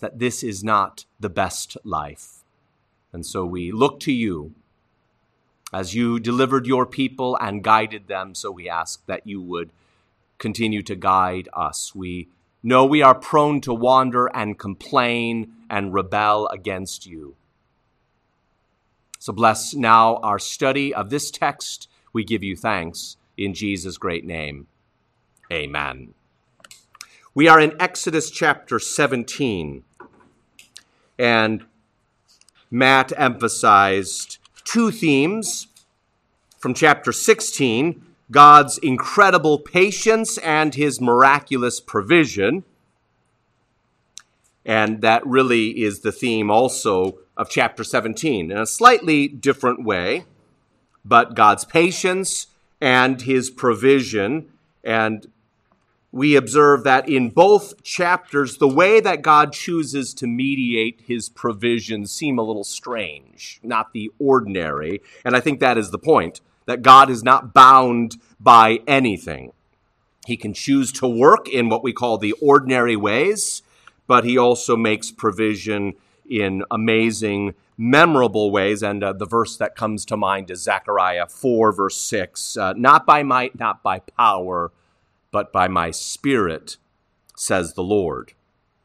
that this is not the best life. And so we look to you. As you delivered your people and guided them, so we ask that you would continue to guide us. We know we are prone to wander and complain and rebel against you. So bless now our study of this text. We give you thanks in Jesus' great name. Amen. We are in Exodus chapter 17, and Matt emphasized two themes from chapter 16, God's incredible patience and his miraculous provision. And that really is the theme also of chapter 17 in a slightly different way, but God's patience and his provision. And we observe that in both chapters, the way that God chooses to mediate his provision seem a little strange, not the ordinary. And I think that is the point, that God is not bound by anything. He can choose to work in what we call the ordinary ways, but he also makes provision in amazing, memorable ways. And the verse that comes to mind is Zechariah 4, verse 6. Not by might, not by power, but by my Spirit, says the Lord.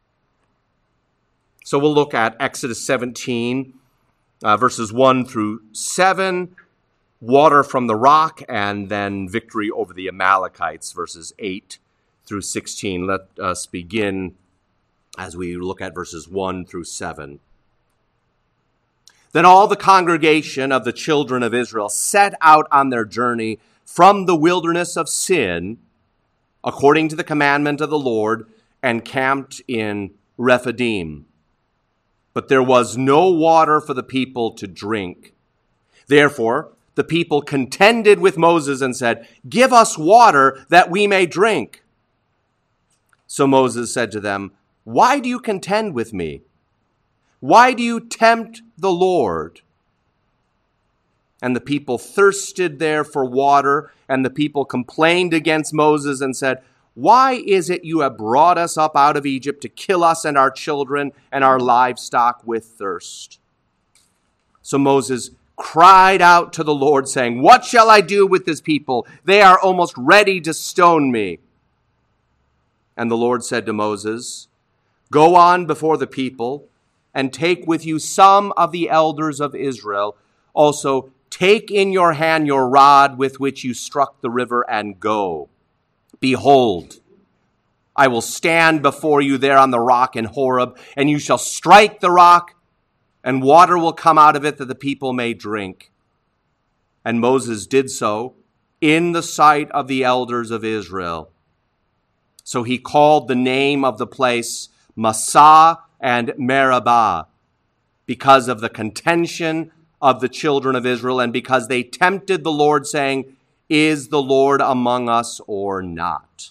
So we'll look at Exodus 17, verses 1 through 7, water from the rock, and then victory over the Amalekites, verses 8 through 16. Let us begin as we look at verses 1 through 7. Then all the congregation of the children of Israel set out on their journey from the wilderness of Sin, according to the commandment of the Lord, and camped in Rephidim. But there was no water for the people to drink. Therefore, the people contended with Moses and said, "Give us water that we may drink." So Moses said to them, "Why do you contend with me? Why do you tempt the Lord?" And the people thirsted there for water, and the people complained against Moses and said, "Why is it you have brought us up out of Egypt to kill us and our children and our livestock with thirst?" So Moses cried out to the Lord, saying, "What shall I do with this people? They are almost ready to stone me." And the Lord said to Moses, "Go on before the people, and take with you some of the elders of Israel. Also, take in your hand your rod with which you struck the river, and go. Behold, I will stand before you there on the rock in Horeb, and you shall strike the rock, and water will come out of it that the people may drink." And Moses did so in the sight of the elders of Israel. So he called the name of the place Massah and Meribah, because of the contention of the children of Israel, and because they tempted the Lord, saying, "Is the Lord among us or not?"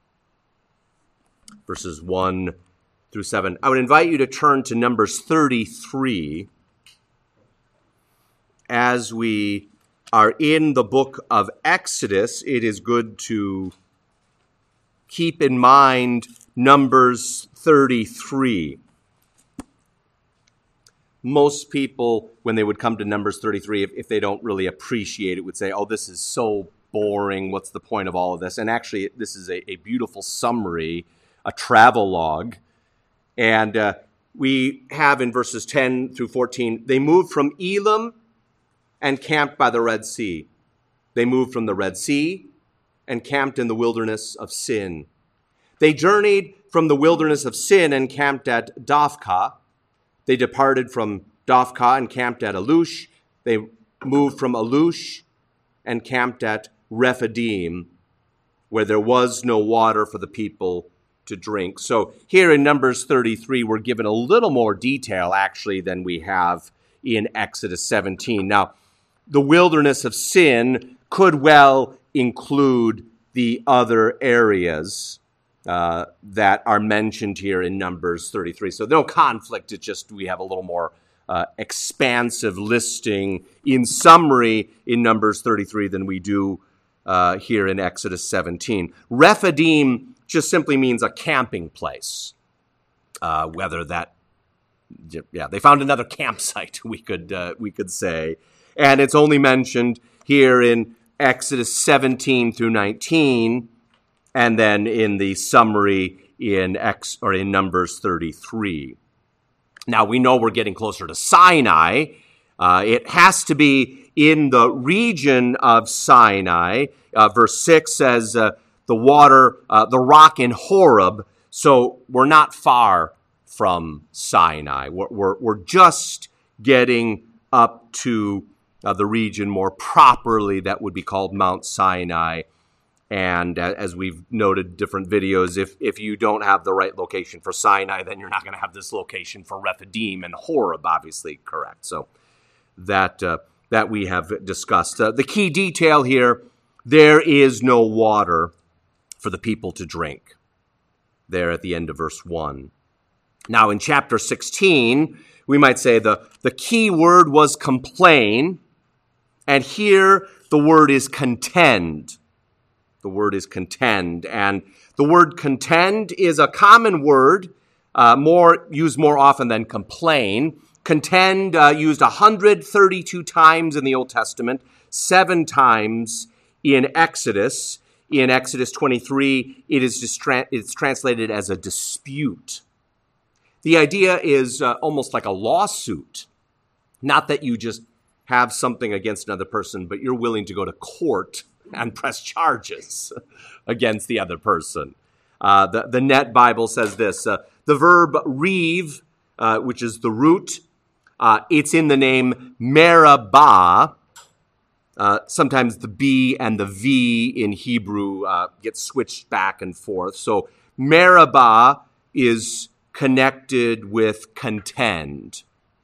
Verses 1 through 7. I would invite you to turn to Numbers 33 as we are in the book of Exodus. It is good to keep in mind Numbers 33. Most people, when they would come to Numbers 33, if they don't really appreciate it, would say, "Oh, this is so boring. What's the point of all of this?" And actually, this is a beautiful summary, a travelogue. And we have in verses 10 through 14, they moved from Elim and camped by the Red Sea. They moved from the Red Sea and camped in the wilderness of Sin. They journeyed from the wilderness of Sin and camped at Dophkah. They departed from Dophkah and camped at Alush. They moved from Alush and camped at Rephidim, where there was no water for the people to drink. So here in Numbers 33, we're given a little more detail, actually, than we have in Exodus 17. Now, the wilderness of Sin could well include the other areas that are mentioned here in Numbers 33. So no conflict, it's just we have a little more expansive listing in summary in Numbers 33 than we do here in Exodus 17. Rephidim just simply means a camping place. Whether that, they found another campsite, we could say. And it's only mentioned here in Exodus 17 through 19, and then in the summary in Numbers 33. Now, we know we're getting closer to Sinai. It has to be in the region of Sinai. Verse 6 says the rock in Horeb. So we're not far from Sinai. We're just getting up to the region more properly that would be called Mount Sinai. And as we've noted different videos, if you don't have the right location for Sinai, then you're not going to have this location for Rephidim, and Horeb, obviously, correct. So that we have discussed. The key detail here, there is no water for the people to drink, there at the end of verse 1. Now, in chapter 16, we might say the key word was complain, and here the word is contend. The word is contend, and the word contend is a common word, used more often than complain. Contend used 132 times in the Old Testament, 7 times in Exodus. In Exodus 23, it's translated as a dispute. The idea is almost like a lawsuit. Not that you just have something against another person, but you're willing to go to court and press charges against the other person. The Net Bible says this. The verb reeve, which is the root, it's in the name meribah. Sometimes the B and the V in Hebrew get switched back and forth. So meribah is connected with contend.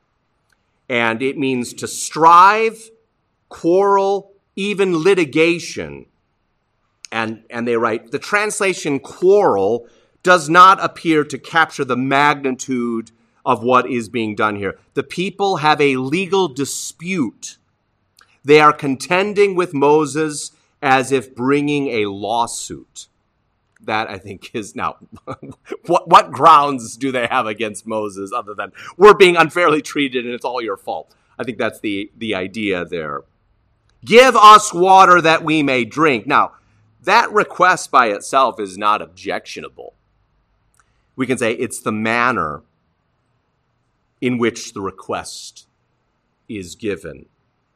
And it means to strive, quarrel, even litigation. And they write, the translation quarrel does not appear to capture the magnitude of what is being done here. The people have a legal dispute. They are contending with Moses as if bringing a lawsuit. That, I think, is now, what grounds do they have against Moses other than we're being unfairly treated and it's all your fault? I think that's the idea there. Give us water that we may drink. Now, that request by itself is not objectionable. We can say it's the manner in which the request is given.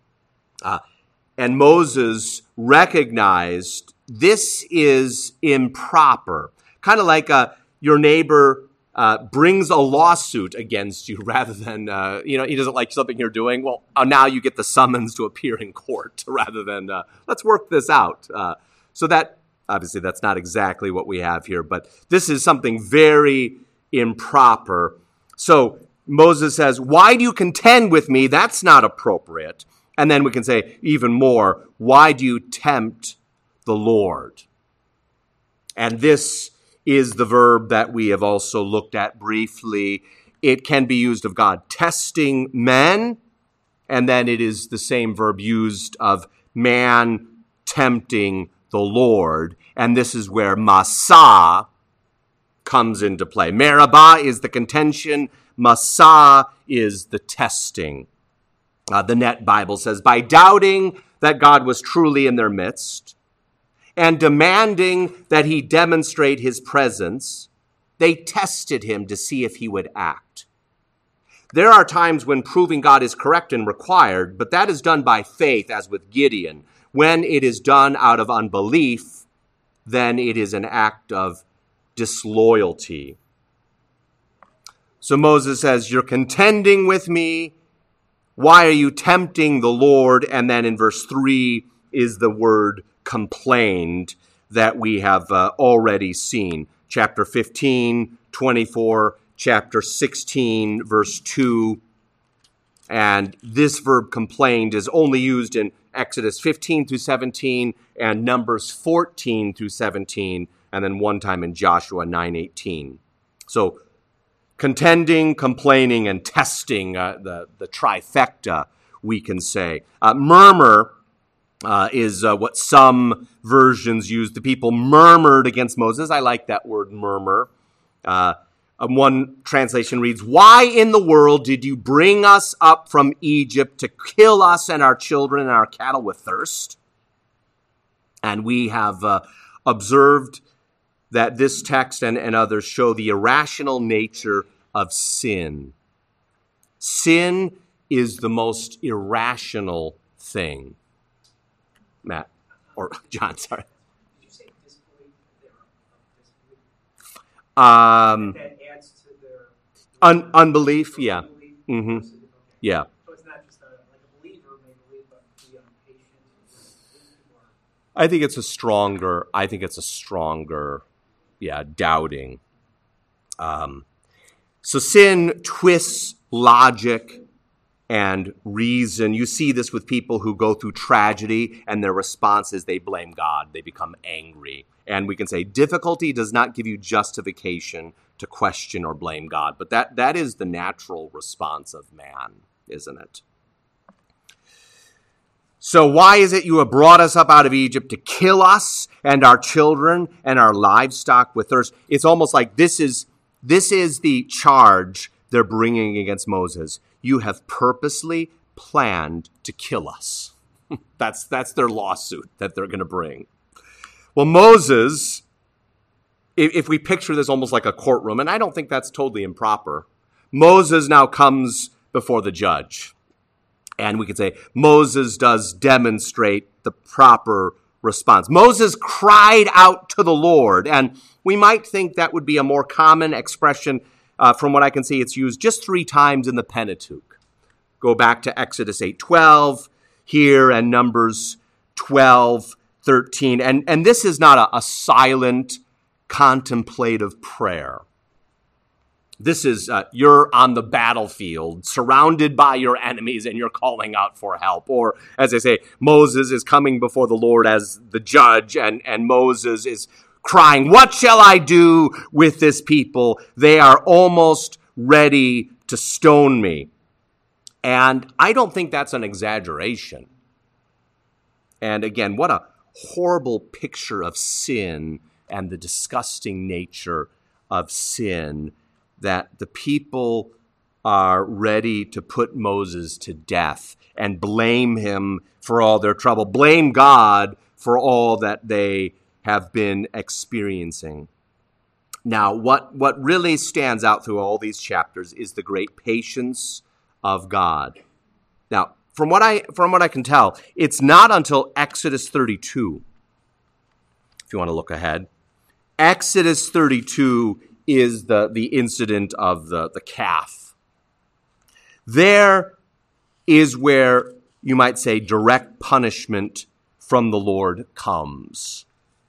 And Moses recognized this is improper. Kind of like your neighbor brings a lawsuit against you rather than, he doesn't like something you're doing. Well, now you get the summons to appear in court rather than, let's work this out. So that, obviously, that's not exactly what we have here, but this is something very improper. So Moses says, why do you contend with me? That's not appropriate. And then we can say even more, why do you tempt the Lord? And this is the verb that we have also looked at briefly. It can be used of God testing men, and then it is the same verb used of man tempting the Lord. And this is where Massah comes into play. Meribah is the contention. Massah is the testing. The Net Bible says, by doubting that God was truly in their midst and demanding that he demonstrate his presence, they tested him to see if he would act. There are times when proving God is correct and required, but that is done by faith, as with Gideon. When it is done out of unbelief, then it is an act of disloyalty. So Moses says, you're contending with me. Why are you tempting the Lord? And then in verse 3 is the word complained that we have already seen. Chapter 15, 24, chapter 16, verse 2. And this verb complained is only used in Exodus 15 through 17 and Numbers 14 through 17, and then one time in Joshua 9:18. So contending, complaining, and testing, the trifecta, we can say. Murmur is what some versions use. The people murmured against Moses. I like that word, murmur. One translation reads, "Why in the world did you bring us up from Egypt to kill us and our children and our cattle with thirst?" And we have observed that this text and others show the irrational nature of sin. Sin is the most irrational thing. Matt, or John, sorry. Did you say disbelief? That adds to their unbelief, yeah. Mm-hmm. Okay. Yeah. So it's not just like a believer may believe, but be impatient. I think it's a stronger, doubting. So sin twists logic and reason. You see this with people who go through tragedy, and their response is they blame God. They become angry. And we can say difficulty does not give you justification to question or blame God. But that is the natural response of man, isn't it? So why is it you have brought us up out of Egypt to kill us and our children and our livestock with thirst? It's almost like this is the charge they're bringing against Moses. You have purposely planned to kill us. That's their lawsuit that they're going to bring. Well, Moses, if we picture this almost like a courtroom, and I don't think that's totally improper, Moses now comes before the judge. And we could say Moses does demonstrate the proper response. Moses cried out to the Lord, and we might think that would be a more common expression. From what I can see, it's used just 3 times in the Pentateuch. Go back to Exodus 8:12 here and Numbers 12:13. And this is not a silent, contemplative prayer. This is, you're on the battlefield, surrounded by your enemies, and you're calling out for help. Or, as I say, Moses is coming before the Lord as the judge, and Moses is crying, "What shall I do with this people? They are almost ready to stone me." And I don't think that's an exaggeration. And again, what a horrible picture of sin and the disgusting nature of sin, that the people are ready to put Moses to death and blame him for all their trouble, blame God for all that they have been experiencing. Now, what really stands out through all these chapters is the great patience of God. Now, from what I can tell, it's not until Exodus 32, if you want to look ahead. Exodus 32 is the incident of the calf. There is where you might say direct punishment from the Lord comes.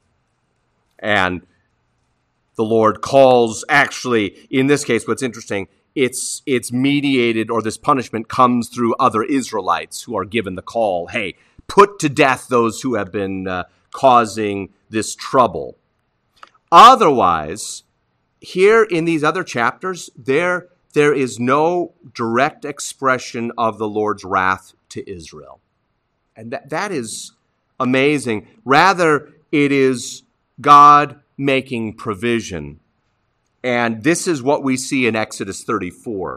And the Lord calls, actually, in this case, what's interesting, it's mediated, or this punishment comes through other Israelites who are given the call, hey, put to death those who have been causing this trouble. Otherwise, here in these other chapters, there is no direct expression of the Lord's wrath to Israel. And that is amazing. Rather, it is God making provision. And this is what we see in Exodus 34.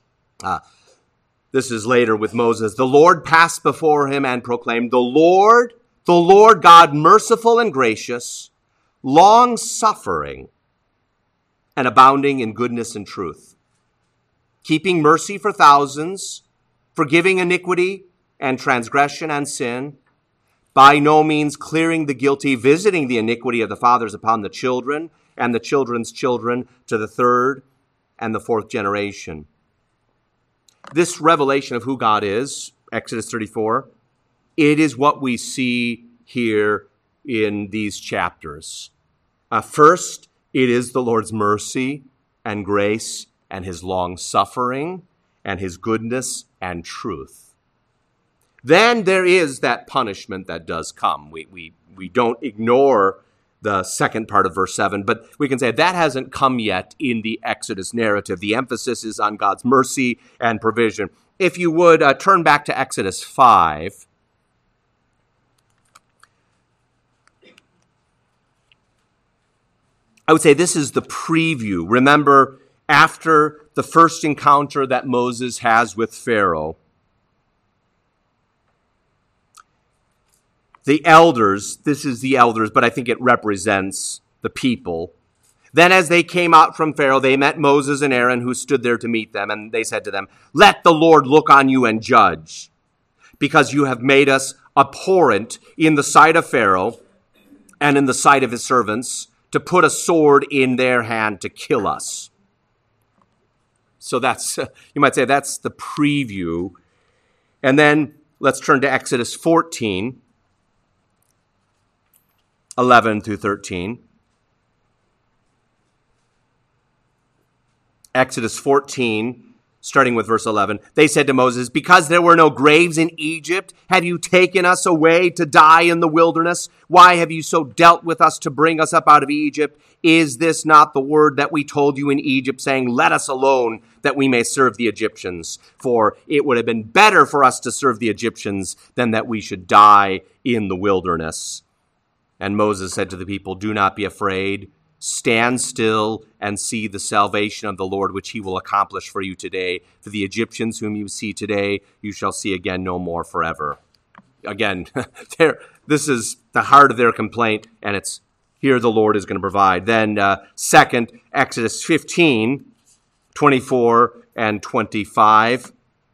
This is later with Moses. The Lord passed before him and proclaimed, the Lord God, merciful and gracious, long-suffering, and abounding in goodness and truth, keeping mercy for thousands, forgiving iniquity and transgression and sin, by no means clearing the guilty, visiting the iniquity of the fathers upon the children, and the children's children to the 3rd and the 4th generation. This revelation of who God is, Exodus 34, it is what we see here in these chapters. First, it is the Lord's mercy and grace and his long suffering and his goodness and truth. Then there is that punishment that does come. We don't ignore the second part of verse 7, but we can say that hasn't come yet in the Exodus narrative. The emphasis is on God's mercy and provision. If you would turn back to Exodus 5. I would say this is the preview. Remember, after the first encounter that Moses has with Pharaoh, the elders, this is the elders, but I think it represents the people. Then as they came out from Pharaoh, they met Moses and Aaron, who stood there to meet them, and they said to them, "Let the Lord look on you and judge, because you have made us abhorrent in the sight of Pharaoh and in the sight of his servants, to put a sword in their hand to kill us." So that's, you might say, that's the preview. And then let's turn to Exodus 14, 11 through 13. Exodus 14, starting with verse 11. They said to Moses, "Because there were no graves in Egypt, have you taken us away to die in the wilderness? Why have you so dealt with us to bring us up out of Egypt? Is this not the word that we told you in Egypt, saying, 'Let us alone, that we may serve the Egyptians'? For it would have been better for us to serve the Egyptians than that we should die in the wilderness." And Moses said to the people, "Do not be afraid. Stand still and see the salvation of the Lord, which he will accomplish for you today. For the Egyptians whom you see today, you shall see again no more forever." Again, this is the heart of their complaint, and it's here the Lord is going to provide. Then second, Exodus 15, 24 and 25.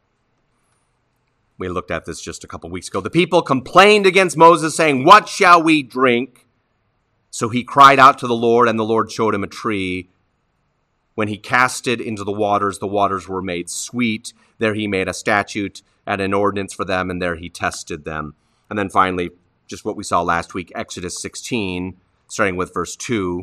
We looked at this just a couple weeks ago. The people complained against Moses, saying, "What shall we drink?" So he cried out to the Lord, and the Lord showed him a tree. When he cast it into the waters were made sweet. There he made a statute and an ordinance for them, and there he tested them. And then finally, just what we saw last week, Exodus 16, starting with verse 2.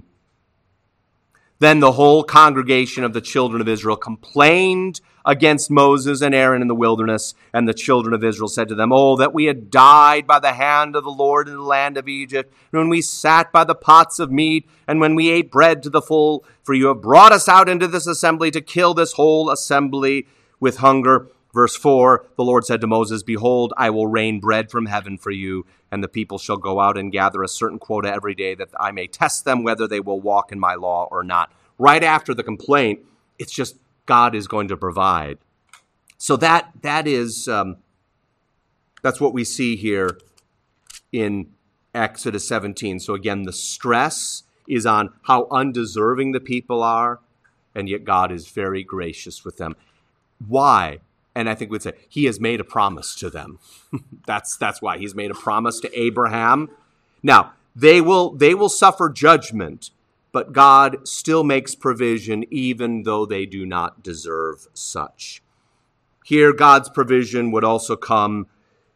Then the whole congregation of the children of Israel complained against Moses and Aaron in the wilderness, and the children of Israel said to them, "Oh, that we had died by the hand of the Lord in the land of Egypt, when we sat by the pots of meat, and when we ate bread to the full, for you have brought us out into this assembly to kill this whole assembly with hunger." Verse 4, the Lord said to Moses, "Behold, I will rain bread from heaven for you, and the people shall go out and gather a certain quota every day, that I may test them whether they will walk in my law or not." Right after the complaint, it's just God is going to provide. So that is that's what we see here in Exodus 17. So again, the stress is on how undeserving the people are, and yet God is very gracious with them. Why? And I think we'd say he has made a promise to them. That's why he's made a promise to Abraham. Now, they will suffer judgment, but God still makes provision even though they do not deserve such. Here, God's provision would also come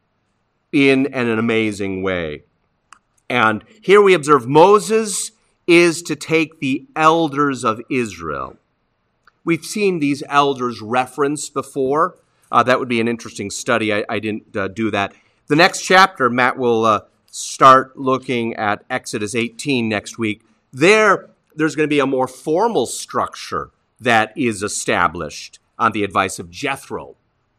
in an amazing way. And here we observe Moses is to take the elders of Israel. We've seen these elders referenced before. That would be an interesting study. I didn't do that. The next chapter, Matt will start looking at Exodus 18 next week. There's going to be a more formal structure that is established on the advice of Jethro.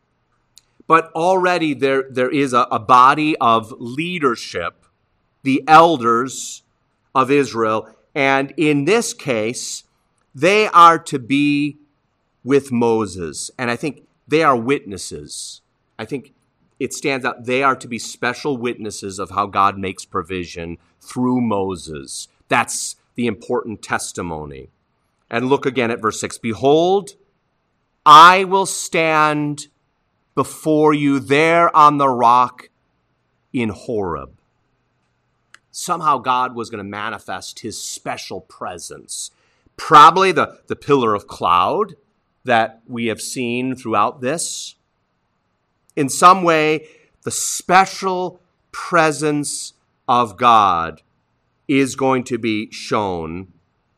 But already there is a body of leadership, the elders of Israel, and in this case, they are to be with Moses. And I think they are witnesses. I think it stands out. They are to be special witnesses of how God makes provision through Moses. That's the important testimony. And look again at verse 6. "Behold, I will stand before you there on the rock in Horeb." Somehow God was going to manifest his special presence. Probably the pillar of cloud that we have seen throughout this. In some way, the special presence of God is going to be shown,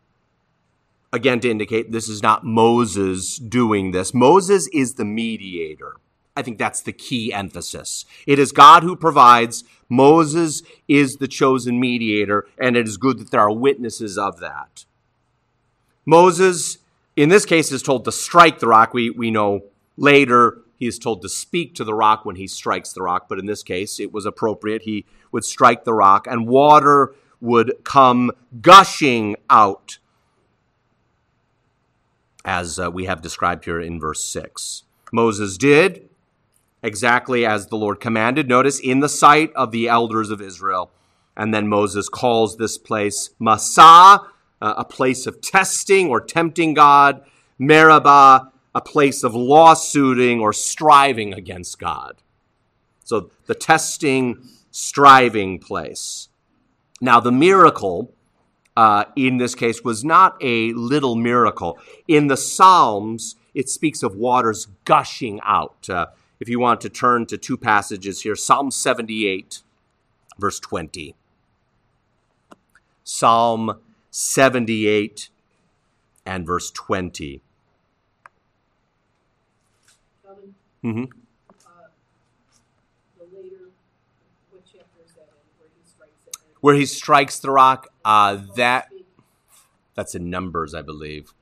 again, to indicate this is not Moses doing this. Moses is the mediator. I think that's the key emphasis. It is God who provides. Moses is the chosen mediator, and it is good that there are witnesses of that. Moses, in this case, is told to strike the rock. We know later he is told to speak to the rock when he strikes the rock, but in this case, it was appropriate. He would strike the rock, and water would come gushing out. as we have described here in verse 6. Moses did exactly as the Lord commanded, notice, in the sight of the elders of Israel. And then Moses calls this place Massah, a place of testing or tempting God, Meribah, a place of lawsuiting or striving against God. So the testing, striving place. Now the miracle in this case was not a little miracle. In the Psalms, it speaks of waters gushing out. If you want to turn to two passages here, Psalm 78, verse 20. Psalm 78 and verse 20. Mm-hmm. What chapter is that in, where he strikes it? Where he strikes the rock, that's in Numbers, I believe.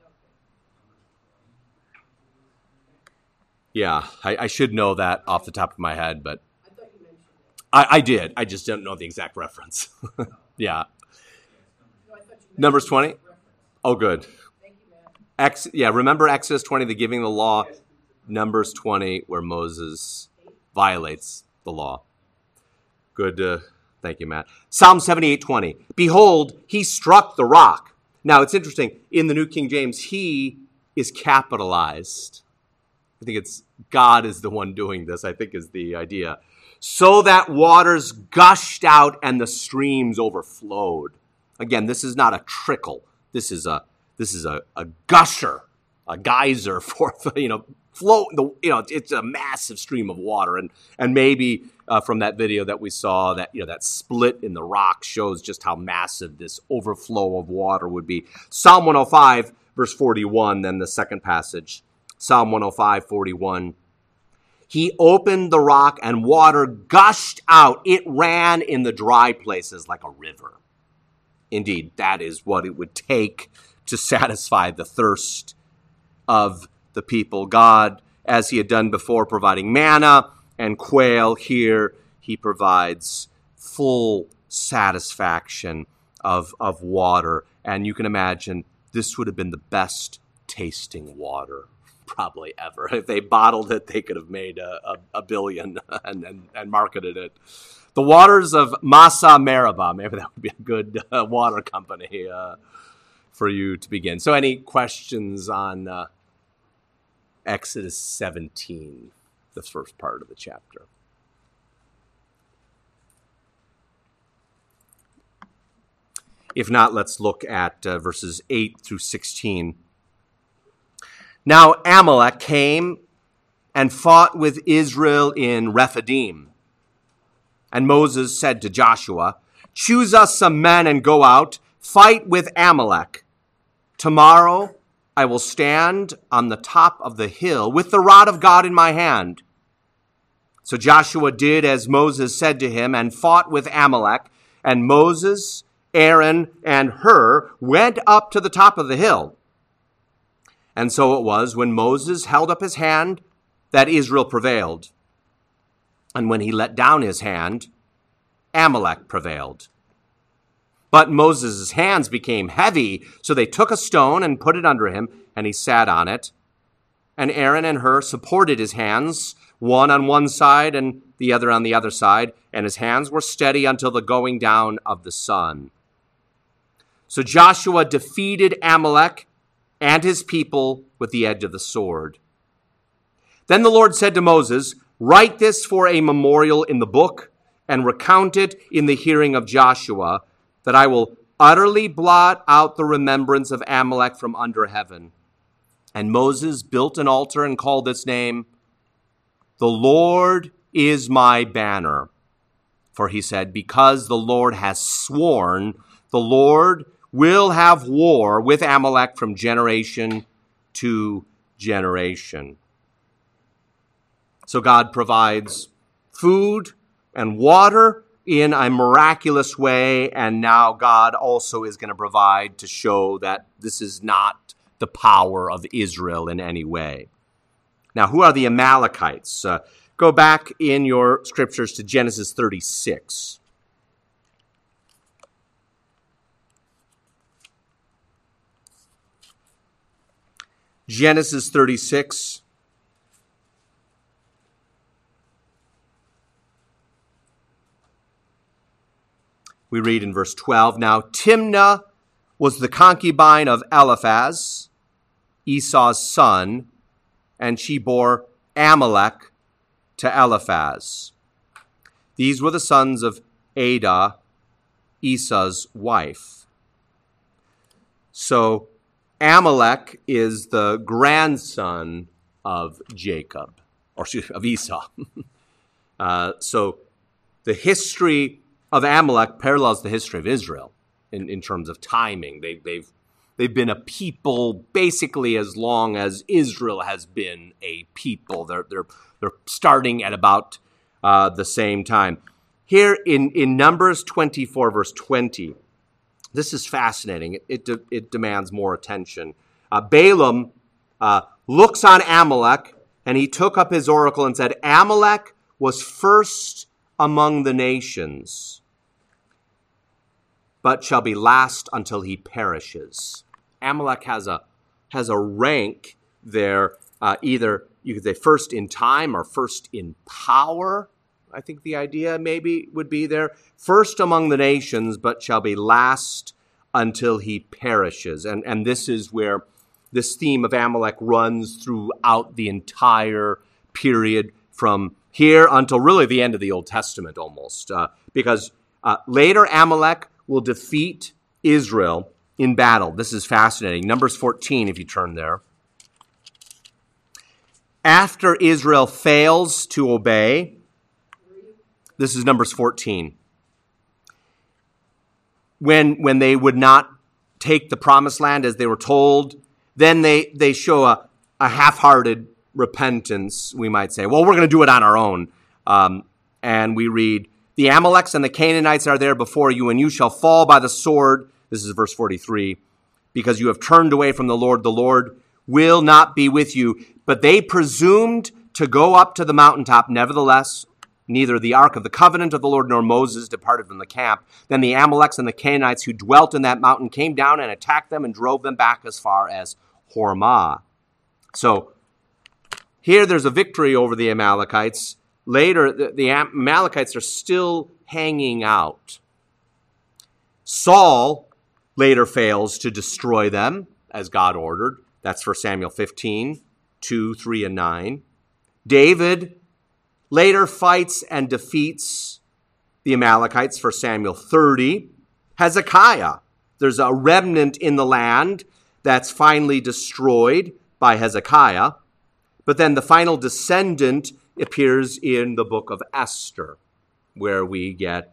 Yeah, I should know that off the top of my head, but I thought you mentioned it. I did. I just don't know the exact reference. Yeah. No, I thought you mentioned Numbers 20? the reference. Oh, good. Thank you, Matt. Remember Exodus 20, the giving the law? Numbers 20, where Moses violates the law. Good. Thank you, Matt. Psalm 78:20. Behold, he struck the rock. Now, it's interesting. In the New King James, he is capitalized. I think it's God is the one doing this, I think is the idea. So that waters gushed out and the streams overflowed. Again, this is not a trickle. This is a gusher, a geyser for flow. It's a massive stream of water, and maybe from that video that we saw, that that split in the rock shows just how massive this overflow of water would be. Psalm 105, verse 41. Then the second passage, Psalm 105:41. He opened the rock and water gushed out. It ran in the dry places like a river. Indeed, that is what it would take to satisfy the thirst of the people. God, as he had done before, providing manna and quail, here he provides full satisfaction of water. And you can imagine this would have been the best tasting water probably ever. If they bottled it, they could have made a billion and marketed it. The waters of Massah Meribah, maybe that would be a good water company for you to begin. So any questions on Exodus 17, the first part of the chapter? If not, let's look at verses 8 through 16. Now Amalek came and fought with Israel in Rephidim. And Moses said to Joshua, choose us some men and go out, fight with Amalek. Tomorrow I will stand on the top of the hill with the rod of God in my hand. So Joshua did as Moses said to him and fought with Amalek. And Moses, Aaron, and Hur went up to the top of the hill. And so it was when Moses held up his hand that Israel prevailed. And when he let down his hand, Amalek prevailed. But Moses' hands became heavy, so they took a stone and put it under him, and he sat on it. And Aaron and Hur supported his hands, one on one side and the other on the other side, and his hands were steady until the going down of the sun. So Joshua defeated Amalek and his people with the edge of the sword. Then the Lord said to Moses, write this for a memorial in the book and recount it in the hearing of Joshua, that I will utterly blot out the remembrance of Amalek from under heaven. And Moses built an altar and called its name, The Lord is my banner. For he said, because the Lord has sworn, the Lord will have war with Amalek from generation to generation. So God provides food and water in a miraculous way, and now God also is going to provide to show that this is not the power of Israel in any way. Now, who are the Amalekites? Go back in your scriptures to Genesis 36. Genesis 36. We read in verse 12, Now Timnah was the concubine of Eliphaz, Esau's son, and she bore Amalek to Eliphaz. These were the sons of Adah, Esau's wife. So Amalek is the grandson of Jacob, or of Esau. So the history of Amalek parallels the history of Israel in terms of timing. They've been a people basically as long as Israel has been a people. They're starting at about the same time. Here in Numbers 24, verse 20, this is fascinating. It demands more attention. Balaam looks on Amalek, and he took up his oracle and said, Amalek was first among the nations, but shall be last until he perishes. Amalek has a rank there, either you could say first in time or first in power. I think the idea maybe would be there. First among the nations, but shall be last until he perishes. And this is where this theme of Amalek runs throughout the entire period from here until really the end of the Old Testament almost. Because later Amalek will defeat Israel in battle. This is fascinating. Numbers 14, if you turn there. After Israel fails to obey, this is Numbers 14. When they would not take the promised land as they were told, then they show a half-hearted repentance, we might say. Well, we're going to do it on our own. And we read, the Amaleks and the Canaanites are there before you, and you shall fall by the sword. This is verse 43. Because you have turned away from the Lord will not be with you. But they presumed to go up to the mountaintop. Nevertheless, neither the ark of the covenant of the Lord nor Moses departed from the camp. Then the Amaleks and the Canaanites who dwelt in that mountain came down and attacked them and drove them back as far as Hormah. So here there's a victory over the Amalekites. Later, the Amalekites are still hanging out. Saul later fails to destroy them as God ordered. That's 1 Samuel 15, 2, 3, and 9. David later fights and defeats the Amalekites, 1 Samuel 30. Hezekiah, there's a remnant in the land that's finally destroyed by Hezekiah. But then the final descendant appears in the book of Esther, where we get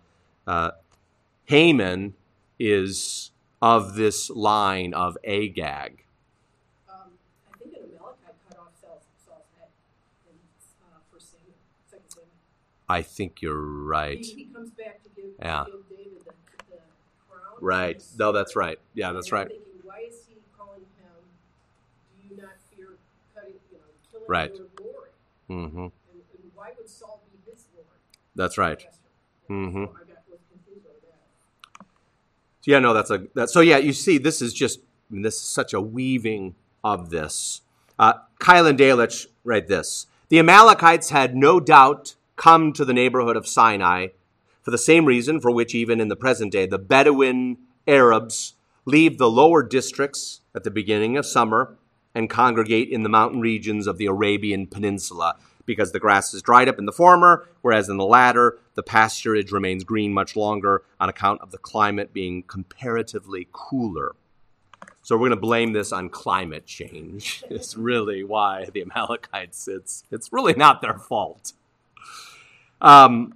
Haman is of this line of Agag. I think an Amalekite cut off Saul's head in 1 Samuel, 2 Samuel. I think you're right. He comes back to give David the crown. Right. No, that's right. Yeah, that's right. I'm thinking, why is he calling him, do you not fear killing right. your Lord? Mm-hmm. And why would Saul be his Lord? That's right. Mm-hmm. So I was confused over that. Yeah, no, so yeah, you see, this is such a weaving of this. Kyle and Delitzsch write this. The Amalekites had no doubt come to the neighborhood of Sinai for the same reason for which even in the present day, the Bedouin Arabs leave the lower districts at the beginning of summer and congregate in the mountain regions of the Arabian Peninsula, because the grass is dried up in the former, whereas in the latter, the pasturage remains green much longer on account of the climate being comparatively cooler. So we're going to blame this on climate change. It's really why the Amalekites, it's really not their fault. When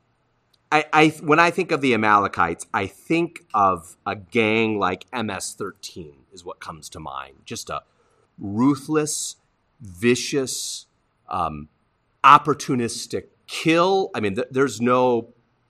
I think of the Amalekites, I think of a gang like MS-13 is what comes to mind. Just a ruthless, vicious, opportunistic kill. I mean, there's no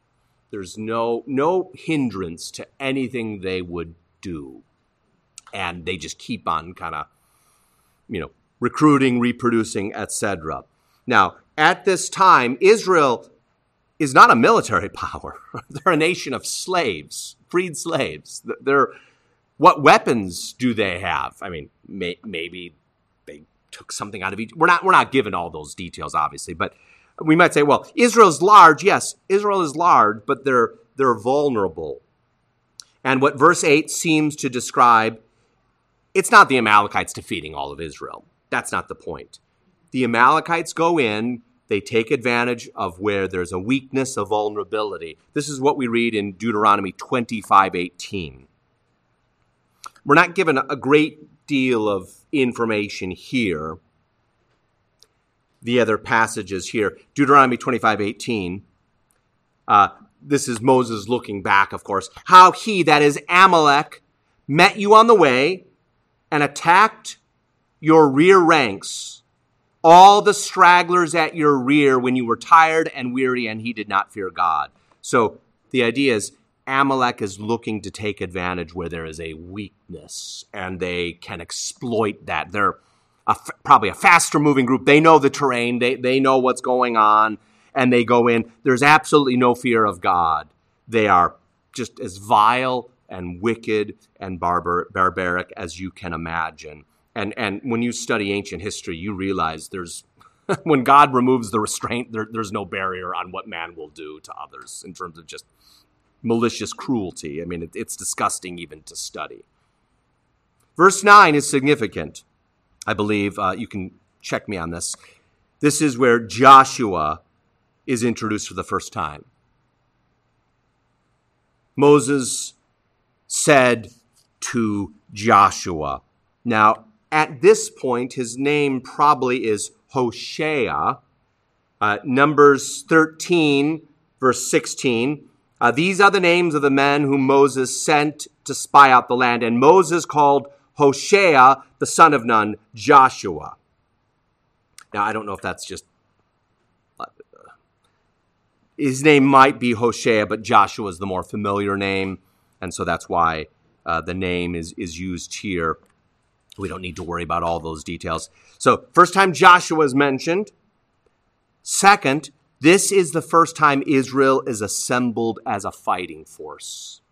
hindrance to anything they would do. And they just keep on kind of, recruiting, reproducing, etc. Now, at this time, Israel is not a military power. They're a nation of slaves, freed slaves. What weapons do they have? I mean, maybe took something out of Egypt. We're not given all those details, obviously, but we might say, well, Israel's large. Yes, Israel is large, but they're vulnerable. And what verse 8 seems to describe, it's not the Amalekites defeating all of Israel. That's not the point. The Amalekites go in, they take advantage of where there's a weakness, a vulnerability. This is what we read in Deuteronomy 25:18. We're not given a great deal of information here. The other passages here, Deuteronomy 25:18, this is Moses looking back, of course. How he, that is Amalek, met you on the way and attacked your rear ranks, all the stragglers at your rear when you were tired and weary, and he did not fear God. So the idea is Amalek is looking to take advantage where there is a weakness, and they can exploit that. They're probably a faster moving group. They know the terrain. They know what's going on, and they go in. There's absolutely no fear of God. They are just as vile and wicked and barbaric as you can imagine. And when you study ancient history, you realize there's when God removes the restraint, there's no barrier on what man will do to others in terms of just malicious cruelty. I mean, it's disgusting even to study. Verse 9 is significant. I believe you can check me on this. This is where Joshua is introduced for the first time. Moses said to Joshua. Now, at this point, his name probably is Hoshea. Numbers 13, verse 16. These are the names of the men whom Moses sent to spy out the land. And Moses called Hoshea, the son of Nun, Joshua. Now, I don't know if that's just... his name might be Hoshea, but Joshua is the more familiar name. And so that's why the name is used here. We don't need to worry about all those details. So, first time Joshua is mentioned. Second, this is the first time Israel is assembled as a fighting force.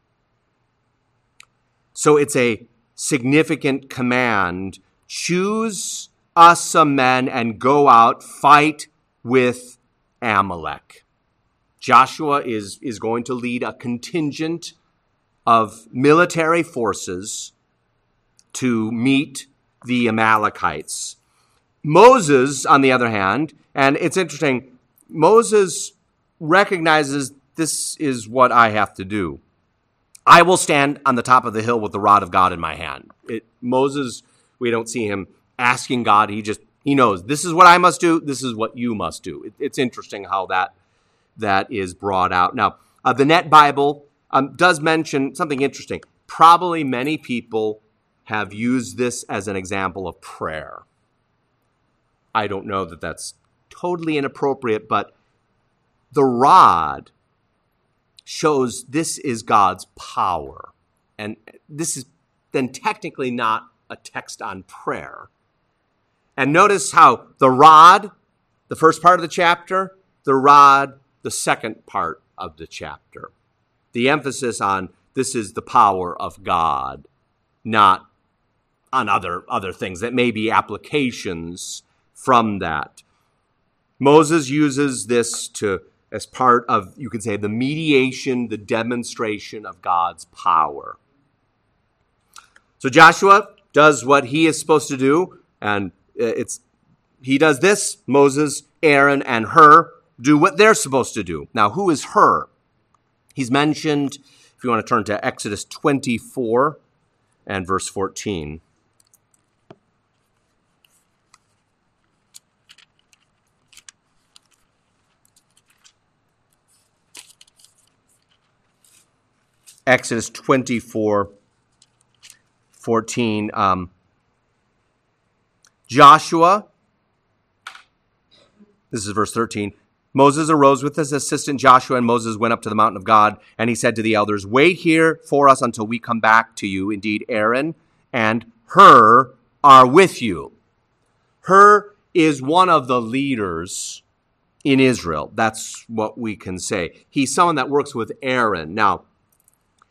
So it's a significant command. Choose us some men and go out, fight with Amalek. Joshua is going to lead a contingent of military forces to meet the Amalekites. Moses, on the other hand, and it's interesting, Moses recognizes this is what I have to do. I will stand on the top of the hill with the rod of God in my hand. Moses, we don't see him asking God. He knows this is what I must do. This is what you must do. It's interesting how that is brought out. Now, the Net Bible does mention something interesting. Probably many people have used this as an example of prayer. I don't know that that's totally inappropriate, but the rod shows this is God's power. And this is then technically not a text on prayer. And notice how the rod, the first part of the chapter, the rod, the second part of the chapter. The emphasis on this is the power of God, not on other things that may be applications from that. Moses uses this as part of, you could say, the mediation, the demonstration of God's power. So Joshua does what he is supposed to do, and he does this. Moses, Aaron, and Hur do what they're supposed to do. Now, who is Hur? He's mentioned, if you want to turn to Exodus 24 and verse 14. Exodus 24, 14. Joshua, this is verse 13. Moses arose with his assistant Joshua, and Moses went up to the mountain of God, and he said to the elders, wait here for us until we come back to you. Indeed, Aaron and Hur are with you. Hur is one of the leaders in Israel. That's what we can say. He's someone that works with Aaron. Now,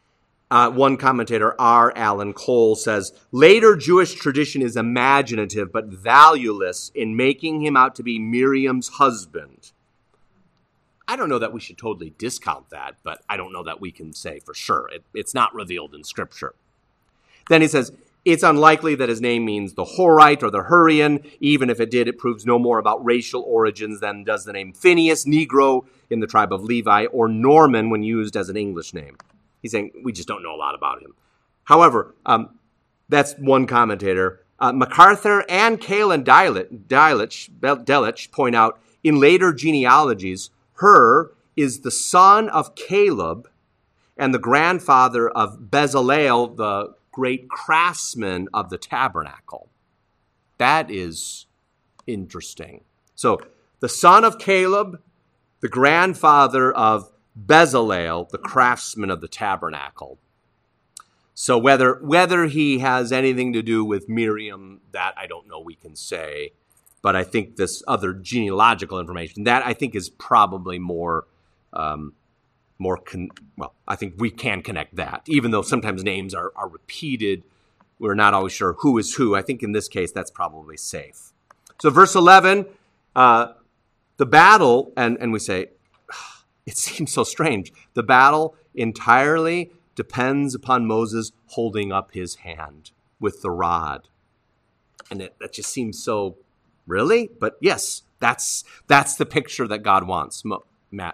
One commentator, R. Alan Cole, says, later Jewish tradition is imaginative but valueless in making him out to be Miriam's husband. I don't know that we should totally discount that, but I don't know that we can say for sure. It's not revealed in Scripture. Then he says, it's unlikely that his name means the Horite or the Hurrian. Even if it did, it proves no more about racial origins than does the name Phineas, Negro in the tribe of Levi, or Norman when used as an English name. He's saying we just don't know a lot about him. However, that's one commentator. MacArthur and Kalen Delitzsch point out in later genealogies, Hur is the son of Caleb and the grandfather of Bezalel, the great craftsman of the tabernacle. That is interesting. So the son of Caleb, the grandfather of Bezalel, the craftsman of the tabernacle. So whether he has anything to do with Miriam, that I don't know we can say. But I think this other genealogical information, that I think is probably I think we can connect that. Even though sometimes names are repeated, we're not always sure who is who. I think in this case, that's probably safe. So verse 11, the battle, and we say, it seems so strange. The battle entirely depends upon Moses holding up his hand with the rod. And that just seems so, really? But yes, that's the picture that God wants. Matt.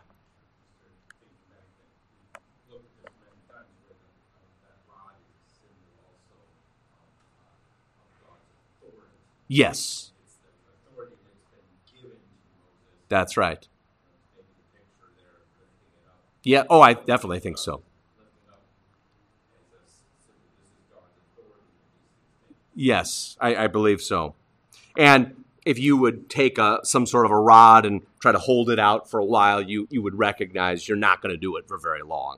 Yes. That's right. Yeah, I definitely think so. Yes, I believe so. And if you would take some sort of a rod and try to hold it out for a while, you would recognize you're not going to do it for very long.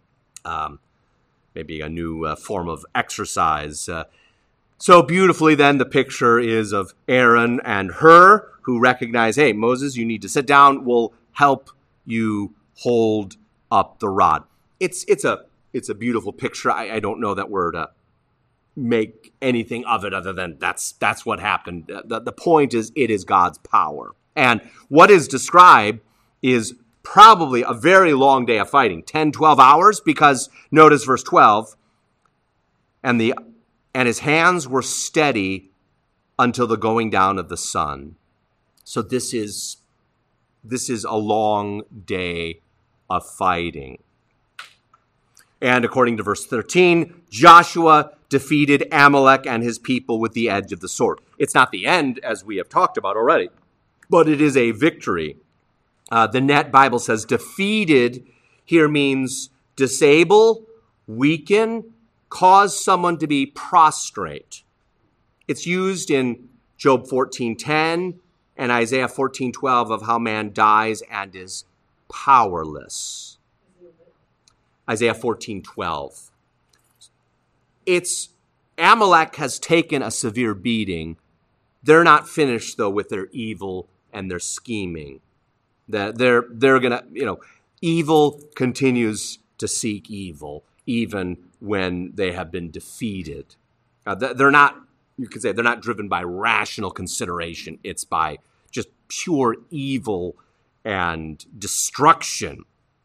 Maybe a new form of exercise. So beautifully then the picture is of Aaron and Hur, who recognize, hey, Moses, you need to sit down. We'll help you hold up the rod. It's a beautiful picture. I don't know that we're to make anything of it other than that's what happened. The point is it is God's power. And what is described is probably a very long day of fighting, 10, 12 hours, because notice verse 12, and his hands were steady until the going down of the sun. So this is a long day of fighting. And according to verse 13, Joshua defeated Amalek and his people with the edge of the sword. It's not the end, as we have talked about already, but it is a victory. The Net Bible says defeated here means disable, weaken, cause someone to be prostrate. It's used in Job 14:10 and Isaiah 14:12 of how man dies and is powerless. Isaiah 14:12. It's Amalek has taken a severe beating. They're not finished though with their evil and their scheming. That they're gonna, evil continues to seek evil even when they have been defeated. They're not, you could say, they're not driven by rational consideration. It's by just pure evil and destruction.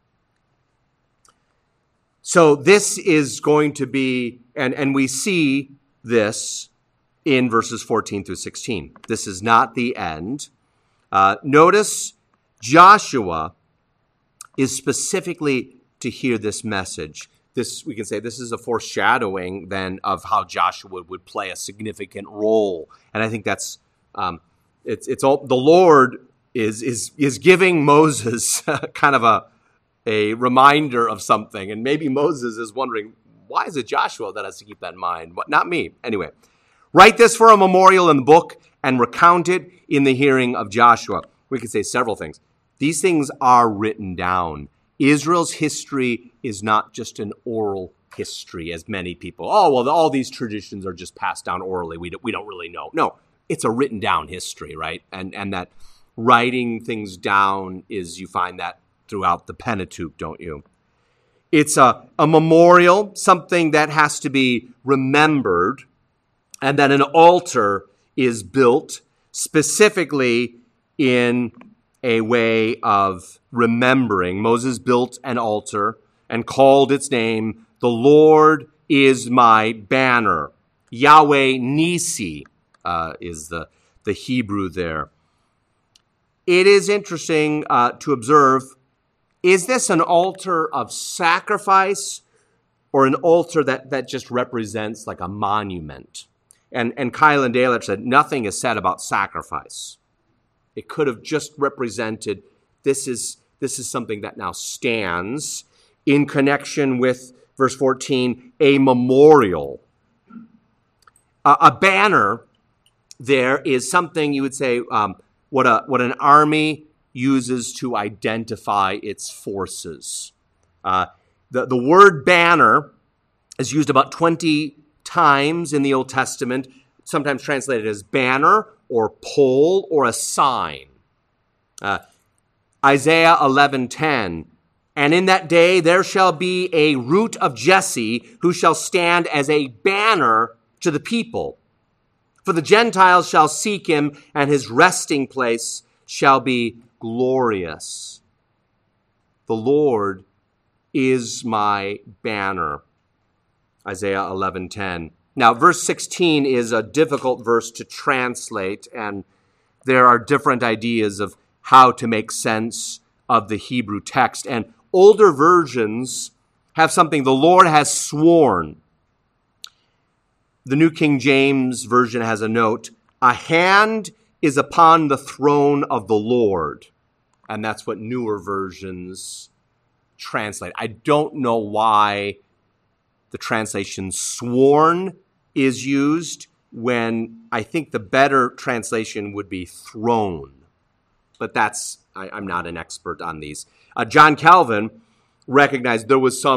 So this is going to be, and we see this in verses 14 through 16. This is not the end. Notice Joshua is specifically to hear this message. We can say this is a foreshadowing then of how Joshua would play a significant role. And I think that's, it's all, the Lord is giving Moses kind of a reminder of something. And maybe Moses is wondering, why is it Joshua that has to keep that in mind? Not me. Anyway, write this for a memorial in the book and recount it in the hearing of Joshua. We could say several things. These things are written down. Israel's history is not just an oral history, as many people, all these traditions are just passed down orally. We don't really know. No, it's a written down history, right? And that writing things down is, you find that throughout the Pentateuch, don't you? It's a memorial, something that has to be remembered, and then an altar is built specifically in a way of remembering. Moses built an altar and called its name, "The Lord is my banner." Yahweh Nisi is the Hebrew there. It is interesting to observe, is this an altar of sacrifice or an altar that just represents like a monument? And Kyle and Dale said nothing is said about sacrifice. It could have just represented this is something that now stands in connection with verse 14, a memorial. A banner there is something you would say what an army uses to identify its forces. The word banner is used about 20 times in the Old Testament, sometimes translated as banner or pole or a sign. Isaiah 11:10, and in that day there shall be a root of Jesse who shall stand as a banner to the people. For the Gentiles shall seek him, and his resting place shall be glorious. The Lord is my banner. Isaiah 11:10. Now, verse 16 is a difficult verse to translate, and there are different ideas of how to make sense of the Hebrew text. And older versions have something, the Lord has sworn. The New King James Version has a note, a hand is upon the throne of the Lord. And that's what newer versions translate. I don't know why the translation sworn is used when I think the better translation would be throne. But I'm not an expert on these. John Calvin recognized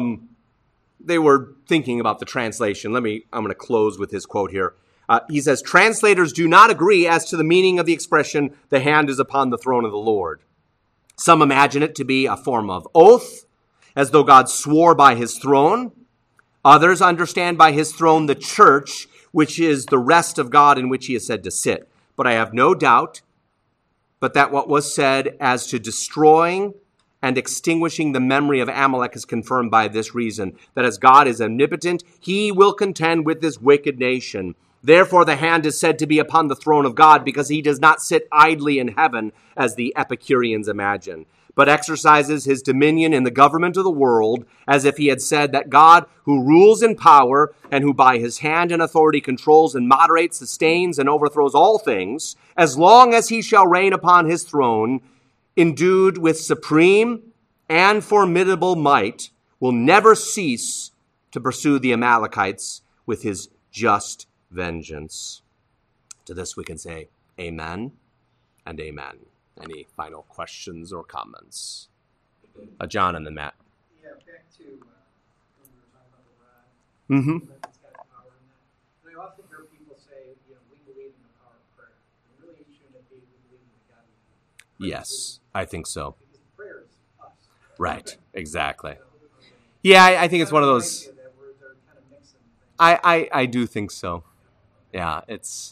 they were thinking about the translation. I'm going to close with his quote here. He says, translators do not agree as to the meaning of the expression, the hand is upon the throne of the Lord. Some imagine it to be a form of oath, as though God swore by his throne. Others understand by his throne the church, which is the rest of God in which he is said to sit. But I have no doubt but that what was said as to destroying and extinguishing the memory of Amalek is confirmed by this reason, that as God is omnipotent, he will contend with this wicked nation. Therefore, the hand is said to be upon the throne of God, because he does not sit idly in heaven, as the Epicureans imagine, but exercises his dominion in the government of the world, as if he had said that God, who rules in power, and who by his hand and authority controls and moderates, sustains and overthrows all things, as long as he shall reign upon his throne, endued with supreme and formidable might, will never cease to pursue the Amalekites with his just vengeance. To this we can say amen and amen. Any final questions or comments? John and then Matt. Yeah, back to when we were talking about the rod. Mm-hmm. It's got power in that. And I often hear people say, we believe in the power of prayer. And really, shouldn't it be we believe in the God of prayer? Yes, I think so. Because prayer is us. Right, exactly. Yeah, I think it's one of those. They're kind of mixing things. I do think so. Yeah, it's.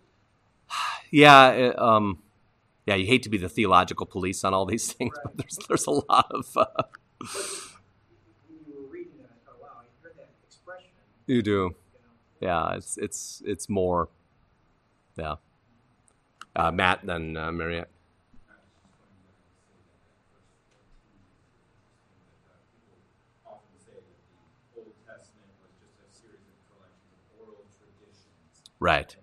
Yeah, yeah. You hate to be the theological police on all these things, Right. but there's a lot of. When you were reading that, I thought, wow, I heard that expression. You do. You know, Yeah, it's more. Yeah. Matt, then Mariette. Often say that the Old Testament was just a series of collections of oral traditions. Right.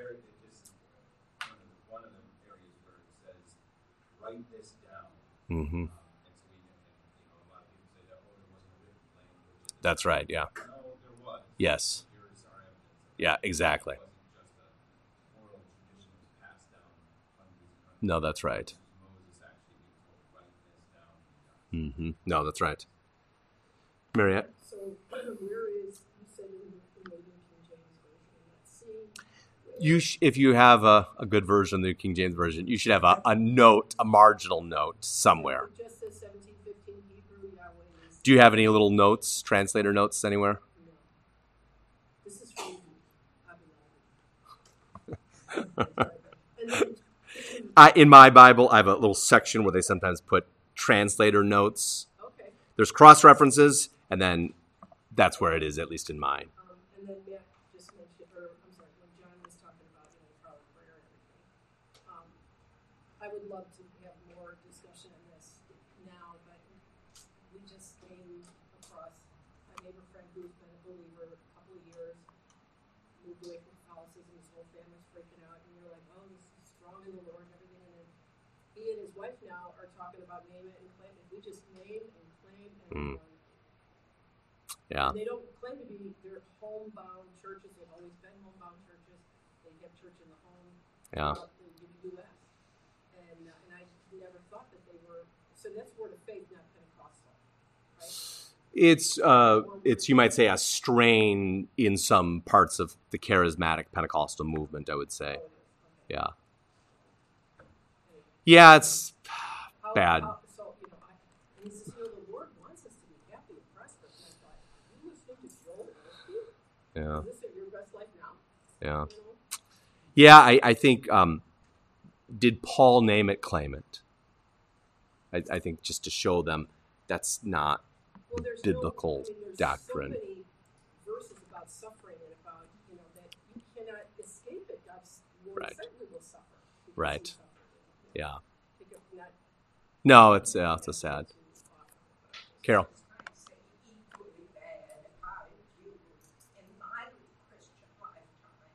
One of the areas where it says, write this down. Mm-hmm. And so a lot of people say that, there wasn't a written language. That's right. Yeah. No, there was. Yes. Here's our evidence. Yeah. Exactly. It wasn't just an oral tradition that was passed down hundreds and hundreds. No, that's right. Moses actually being told, write this down. Mm-hmm. No, that's right. Mariette. So where is, you said in the New King James Version, let's see. If you have a good version of the King James Version, you should have a note, a marginal note somewhere. It just says 1715 Hebrew Yahweh. Do you have any little notes, translator notes anywhere? No. This is from Abimelech. And then, In my Bible, I have a little section where they sometimes put translator notes. okay. There's cross-references, and then that's where it is, at least in mine. And then Matt just mentioned, or I'm sorry, when John was talking about, the power of prayer and everything. I would love to have more discussion on this now, but we just came across a neighbor friend who's been a believer a couple of years, moved away from Catholicism, his whole family's freaking out, and you're like, oh, this is strong in the Lord and everything, and then he and his wife now are talking about name it and claim it. We just name and claim and Yeah. and they don't claim to be, they're homebound churches, they've always been homebound churches, they have church in the home, Yeah. in the U.S. And I never thought that they were, so that's word of faith, not Pentecostal, right? It's you might say a strain in some parts of the charismatic Pentecostal movement, I would say. Oh, it is. Okay. Yeah. Yeah, it's How- bad. So, and he says, the Lord wants us to be happy and prosperous. And I thought, are you listening to Joel Osteen? Yeah. Is this your best life now? Yeah. You know? Yeah, I think, did Paul name it, claim it? I think just to show them that's not Well, there's biblical there's doctrine. so many verses about suffering and about, that you cannot escape it. God's Lord Right. certainly will suffer. because Right. he suffered. Yeah. I think of not No, it's a sad. to, Carol. Equally bad, I view in my Christian lifetime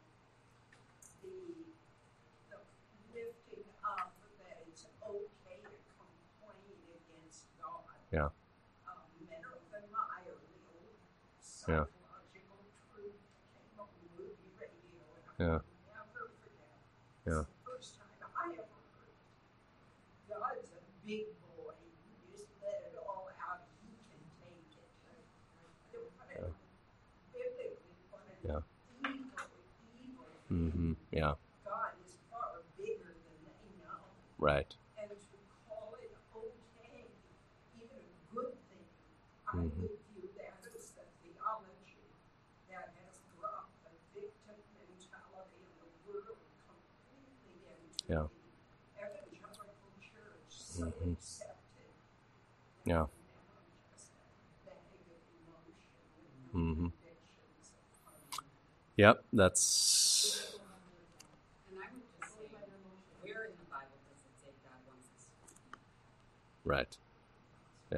the lifting up that it's okay to complain against God. Yeah. Menor than my early old Yeah. psychological truth came on movie radio, and Yeah. I'll never forget. Yeah. It's the first time I ever heard it. God's a big boy. You just let it all out. He can take it. Biblically, what an Yeah. evil Mm-hmm. Yeah. God is far bigger than they know. Right. And to call it okay, even a good thing, I Mhm. would view that as the theology that has dropped the victim mentality in the world completely into Yeah. the evangelical church, so Mhm. accepted. Yeah. And I'm just a bag of emotion and Mhm. convictions of Yep. That's And I would just say, where in the Bible does it say God wants us to be? right. Yeah.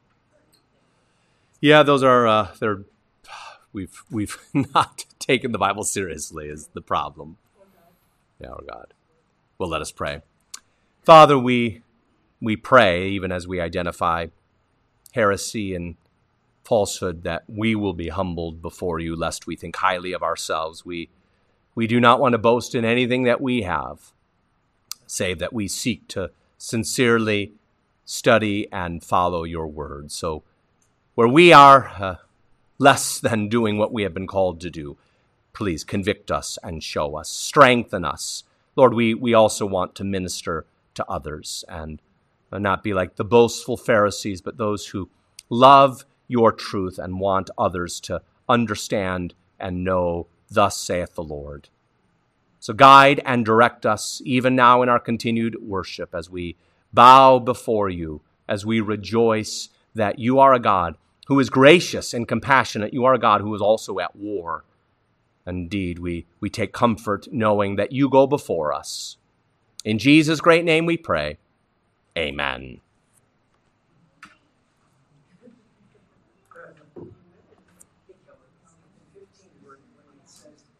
Yeah. Those are we've not taken the Bible seriously is the problem. Yeah, our God. Well, let us pray. Father, we pray, even as we identify heresy and falsehood, that we will be humbled before you, lest we think highly of ourselves. We do not want to boast in anything that we have, save that we seek to sincerely study and follow your word. So where we are less than doing what we have been called to do, please convict us and show us, strengthen us. Lord, we also want to minister to others and not be like the boastful Pharisees, but those who love your truth and want others to understand and know, thus saith the Lord. So guide and direct us even now in our continued worship as we bow before you, as we rejoice that you are a God who is gracious and compassionate. You are a God who is also at war. Indeed, we take comfort knowing that you go before us. In Jesus' great name we pray. Amen. In 15, where it says